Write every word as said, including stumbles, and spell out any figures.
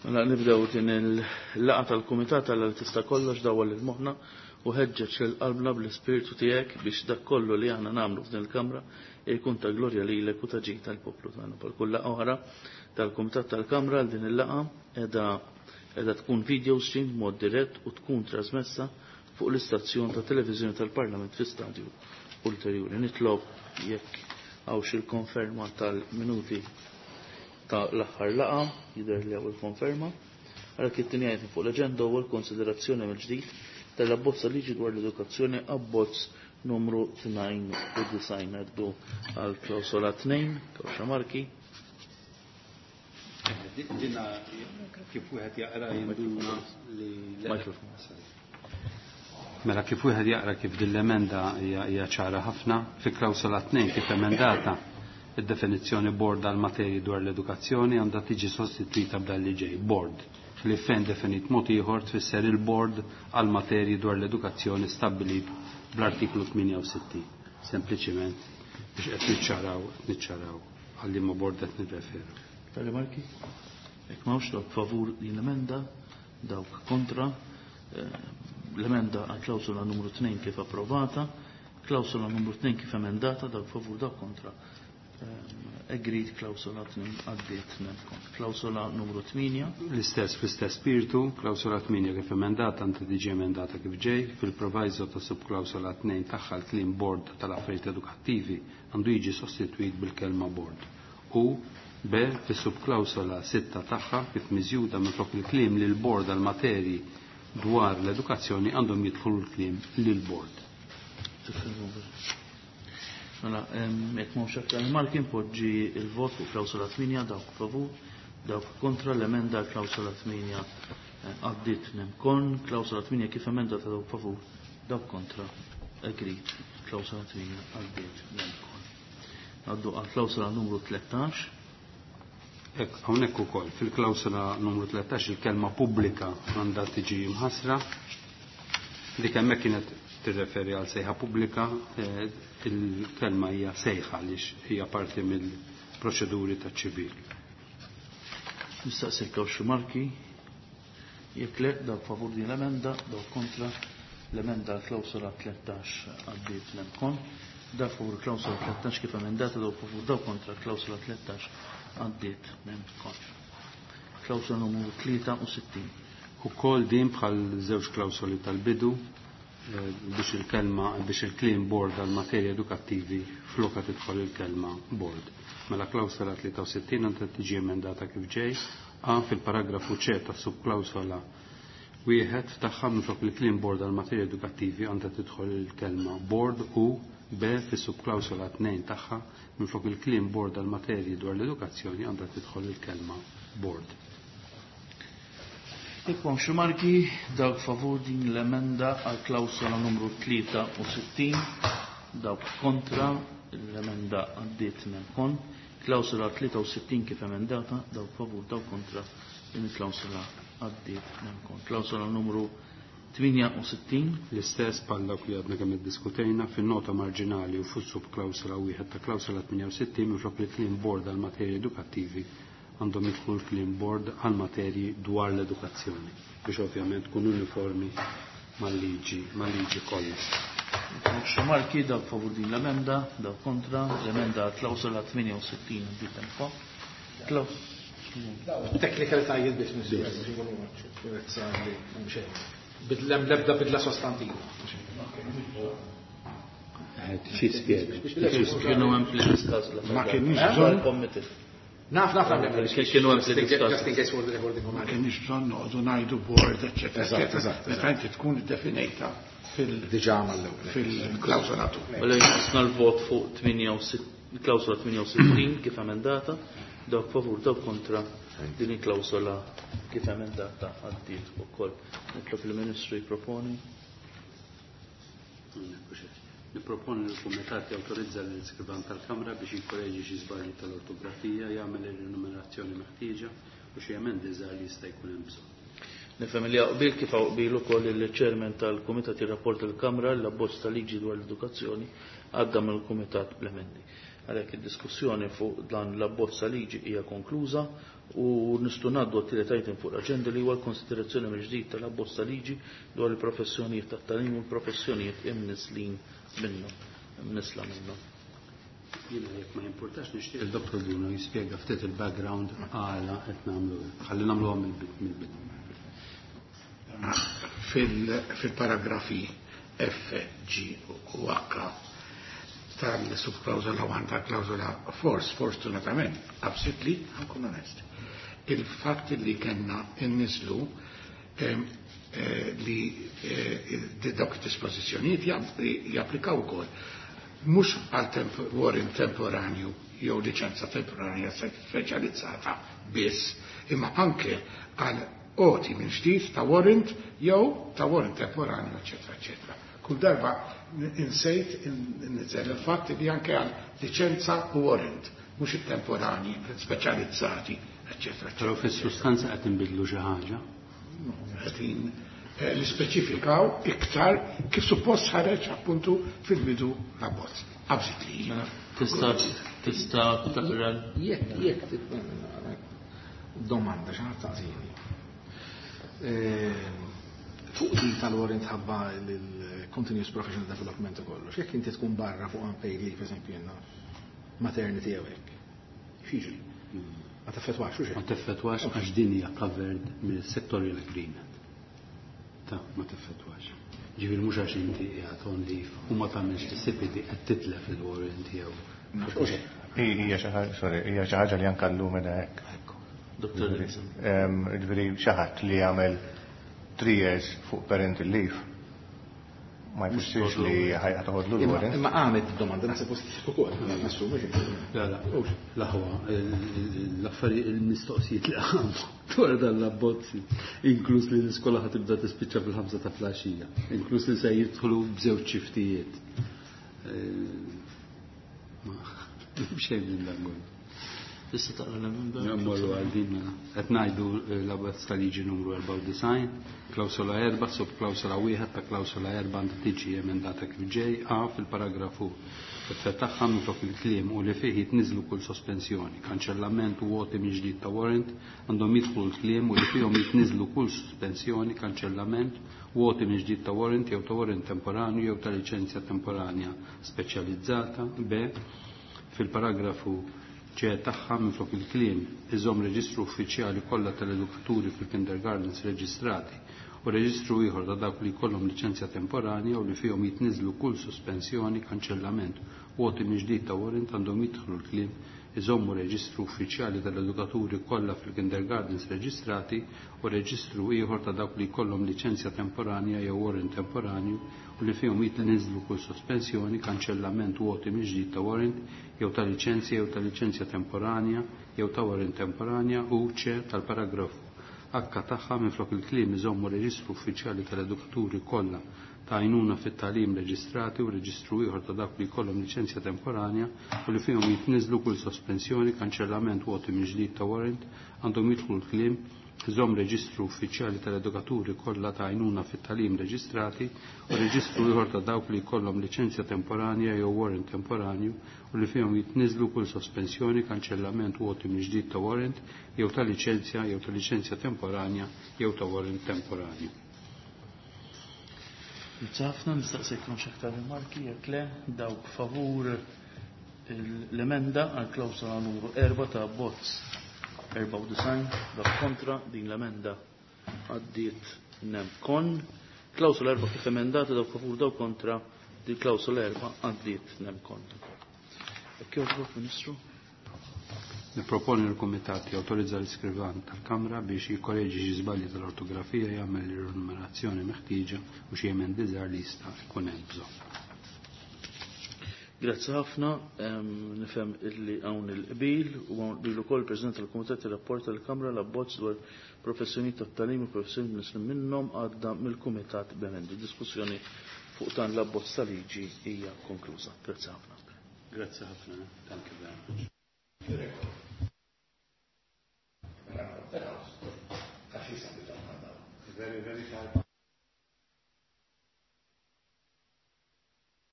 La nibdew din il-laqa tal-Kumitat tal tista' kollox dawwal il-moħħna u ħeġġeġ il-qalbna bl-ispirtu tiegħek biex dak kollu li aħna nagħmlu f'din il-Kamra jkun ta' glorja lilek u ta' ġid tal-poplu tagħna. Bħal kull laqgħa oħra tal-Kumitat tal-Kamra din il-laqa qiegħda qiegħda tkun video stream mod dirett u tkun trasmessa fuq l-istazzjon ta' televiżjoni tal-Parlament fi stadju ulterjuri. Nitlob jekk hawn xi konferma tal-minuti ta' l-aħħar laqa jidher li hawn il-konferma. Għalhekk it-tieni fuq l-aġenda huwa l-konsiderazzjoni mill-ġdid tal-abbozz liġi dwar l-edukazzjoni abbozz numru tnejn u design għaddu għal klawsola tnejn, Kawxa Marki. Dinna kif wieħed jaqra jinduna li Mela kif wieħed jaqra kif din l-emenda hija ċara ħafna fi klawsola tnejn kif emendata id-definizzjoni board għal materji dwar l-edukazzjoni għandha tiġi sostituita b'dan li ġej board li fejn definit mod ieħor tfisser il-board għal materji dwar l-edukazzjoni stabbilit bl-artiklu tminja-u-sittin. Sempliċiment biex qed niċċaraw niċċaraw għal liema board qed nirreferu. Tali Marki, jekk m'hawnx dawk favur din l-emenda, dawk kontra, l-emenda għal klawsola numru tnejn kif approvata, klawsola numru tnejn kif emendata, dawk favur dawk kontra. Agreed klawsola tnejn għaddiet nemkom. Klawsola numru tminja. L-istess fl-istess spiritu, klawsola tminja kif emendata għandha tiġi emendata kif ġej, fil-proviso ta' subklawsola tnejn tagħha l-kliem board tal-affarijiet edukattivi għandu jiġi sostitwit bil-kelma board. U B fis-subklawsola sitta tagħha kif miżjuda minn flok il-kliem lil board għal materji dwar l-edukazzjoni għandhom jidħlu l-kliem lil board. Mela, jekk m'hawnx aktar Marki npoġġi il-vot fuq klawsola tminja dawk favur, dawk kontra l-emenda klawsola tminja għaddiet nemkon, klawsola tminja kif emenda ta' dawk favur, dawk kontra agreed, klawsola tminja għaddiet nemkon. Għaddu għal klawsola numru tlettax. Ek, hawnhekk ukoll fil-klawsola numru tlettax il-kelma pubblika għandha tiġi mħassra. Dik hemmhekk kienet tirreferi għal sejħa pubblika, il-kelma hija sejħa għaliex hija parti mill-proċeduri taċ-ċivil. Nistaqsi Kawxa Marki, jekk le dawk favur din l-emenda, dawk kontra l-emenda klawsola tlettax għaddiet nemkon, dawk favur klawsola tlettax kif emendata, dawk favur dawk kontra klawsola tlettax għaddiet nemkon. Klawsola numru tlieta u sittin. Ukoll din bħal żewġ klawsoli tal-bidu biex il-kelma biex il-kliem board għal materji edukattivi floka tidħol il-kelma board. Mela klawsola tlieta u sittin għandha tiġi emendata kif ġej, a fil-paragrafu C ta' subklawsola wieħed tagħha minflok il-kliem board għal materji edukattivi għandha tidħol il-kelma board u B fis-subklawsola tnejn tagħha minflok il-kliem board għal materji dwar l-edukazzjoni għandha tidħol il-kelma board. Ikkon Marki, dawk favur din l-emenda għal klawsola numru tlieta u sittin, dawk kontra l-emenda għaddiet nemkon, klawsola tlieta u sittin kif emendata, dawk favur dawk kontra din il-klawsola għaddiet nemkon. Klawsola numru tminja u sittin. L-istess bħal dawk li għadna kemm iddiskutejna fin-nota marġinali u fuq subklawsola wieħed ta' klawsola tminja u sittin minflok il-kliem board għal materji edukattivi għandhom jidħlu l-kliem board għal materji dwar l-edukazzjoni biex ovvjament kun uniformi mal-liġi mal-liġi kollha. Kawxa Marki dawk favur din l-emenda, dawk kontra l-emenda klawsola tminja u sittin bit tempo. Teknikalitajiet biex bidla bidla sostantiva. Xi spjega. Kienu hemm fl-iskas Ma kienx bżonn. Naf, naf, naf, kienu hemm fl-iskas. Ma kienx bżonn noqogħdu ngħidu board, eċċetera. Eżatt, eżatt. Meta tkun iddefinita Diġà mal-ewwel. fil-klawsolatu. Wala jisna l-vot fuq klawsola tminja u sittin kif emendata, dawk favur dawk kontra din il-klawsola kif emendata għaddiet ukoll. Nitlob il-Ministru jipproponi. Niproponi l-Kumitat jawtorizza l-iskrivan tal-Kamra biex jikkorreġi xi żbalji tal-ortografija, jagħmel ir-renumerazzjoni meħtieġa u xi emendi żgħar li jista' jkun hemm bżonn. Nifhem li qbil kif qbil ukoll il-Chairman tal-Kumitat jirrapport il-Kamra l-abbozz tal-liġi dwar l-edukazzjoni għadda mill-Kumitat bl-emendi. Għalhekk id-diskussjoni fuq dan l-abbozza liġi hija konkluża u nistgħu ngħaddu għat-tielet item fuq l-aġenda li huwa l-konsiderazzjoni mill-ġdid tal-abbozza liġi dwar il-professjonijiet tat-tagħlim u l-professjonijiet imnislin minnhom, imnisla minnhom. Jiena jekk ma jimpurtax nixtieq il-Dottor Bruno jispjega ftit il-background għala qed nagħmlu. Ħalli nagħmluhom mill-bidu. Fil-paragrafi F, G u H tal-subklawzola one tal-klawzola force, fortunatament, absolutely, għankun onest. Il-fatt li kena innislu li dawk dispożizzjonijiet japplikaw ukoll mhux għal warrant temporanju jew liċenza temporanja speċjalizzata biss, imma anke għal oti minn ġdid ta' warrant jew ta' warrant temporanju, eċetera, eċetera. Kull darba insejt inniżel il-fatt li anke għal liċenza u warrant, mhux it-temporani, speċjalizzati, eċetera. Però fis-sustanza qed inbidlu xi ħaġa. Qegħdin nispeċifikaw iktar kif suppost ħareġ appuntu fil-bidu l-abbozz. Absolutely. Tista' tista' taqra Jekk jekk domanda xi ħadd taqsini. Fuq din tal-warrant ħabba l-continuous professional development u kollox, jekk inti tkun barra fuq unpaid leave, eżempju jenna maternity jew hekk. Fiġri. Ma teffettwax u xejn. Ma teffettwax għax din hija covered mill-sectorial agreement. Ta' ma teffettwax. Ġifieri mhux għax inti qiegħed on leave u ma tagħmilx tisib li qed titlef il-warrant jew. Hija xi ħaġa, sorry, hija xi ħaġa li anke llum minn hekk. Doktor Ġifieri xi ħadd li jagħmel three years fuq parental leave ma jfissirx li ħajħatoħodlu l-warrant. Imma għamet domanda naħseb ukoll, nassumi xi. La la, l-aħwa, l-affarijiet il-mistoqsijiet li għamu dwar dan l-abbozzi, inkluż li l-iskola ħatibda tispiċċa fil-ħamsa ta' flaxija, inkluż li se jidħlu b'żewġ xiftijiet. Xejn minn dan kollu. Tista' taqra l-emenda. Mmorru għal din qed ngħidu l-abbozz tal-liġi numru erba' u design, klawsola erba' sub klawsola wieħed ta' klawsola erba' għandha tiġi emendata kif ġej A fil-paragrafu effett tagħha minflok il-kliem u li fih jitniżlu kull sospensjoni, kanċellament u għoti minn ġdid ta' warrant għandhom jidħlu l-kliem u li fihom jitniżlu kull sospensjoni, kanċellament u għoti minn ġdid ta' warrant jew ta' warrant temporanju jew ta' liċenzja temporanja speċjalizzata. B fil-paragrafu ġe tagħha minflok il-kliem iżomm reġistru uffiċjali kollha tal-edukaturi fil-kindergardens reġistrati u reġistru ieħor ta' dawk li jkollhom liċenzja temporanja u li fihom jitniżlu kull sospensjoni, kanċellament u għoti minn ġdid ta' warrant għandhom jidħlu l-kliem iżommu reġistru uffiċjali tal-edukaturi kollha fil-kindergardens reġistrati u reġistru ieħor ta' dawk li jkollhom liċenzja temporanja jew warrant temporanju u li fihom jitniżlu kull sospensjoni, kanċellament u għoti minn ġdid ta' warrant jew ta' liċenzja jew ta' liċenzja temporanja jew ta' warrant temporanja u C tal-paragrafu H tagħha minflok il-kliem iżommu reġistru uffiċjali tal-edukaturi kollha ta' għajnuna fit-tagħlim reġistrati u reġistru ieħor ta' dak li jkollhom liċenzja temporanja u li fihom jitniżlu kull sospensjoni, kanċellament u għoti minn ġdid ta' warrant għandhom jidħlu l-kliem iżomm reġistru uffiċjali tal-edukaturi kollha ta' għajnuna fit-tagħlim reġistrati u reġistru ieħor ta' dawk li jkollhom liċenzja temporanja jew warrant temporanju u li fihom jitniżlu kull sospensjoni, kanċellament u għoti minn ġdid ta' warrant jew ta' liċenzja jew ta' liċenzja temporanja jew ta' warrant temporanju. Ħafna nistaqsejkom x'aktar rimarki jekk le dawk favur l-emenda għal klawsola numru erba' ta' abbozz erba' u design, dawk kontra din l-emenda għaddiet nem kon. Klawsola erba' kif emendata dawk favur dawk kontra din klawsola erba' għaddiet nem kon. Jekk jogħġbok, Ministru? Nipproponi l-Kumitat jawtorizza l-iskrivan tal-Kamra biex jikkorreġi xi żbalji tal-ortografija jagħmel ir-numerazzjoni meħtieġa u xi emendi żgħar li jista' jkun hemm bżonn. Grazzi ħafna, nifhem illi hawn il-qbil u lilu wkoll President tal-Kumitat irrapport tal-Kamra l-abbozz dwar professjonijiet tat-tagħlim u professjonijiet nislim minnhom għadda mill-Kumitat b'emendi. Diskussjoni fuq dan l-abbozz tal-liġi hija konkluża. Grazzi ħafna. Grazzi ħafna. Thank you very much. Very, very tight.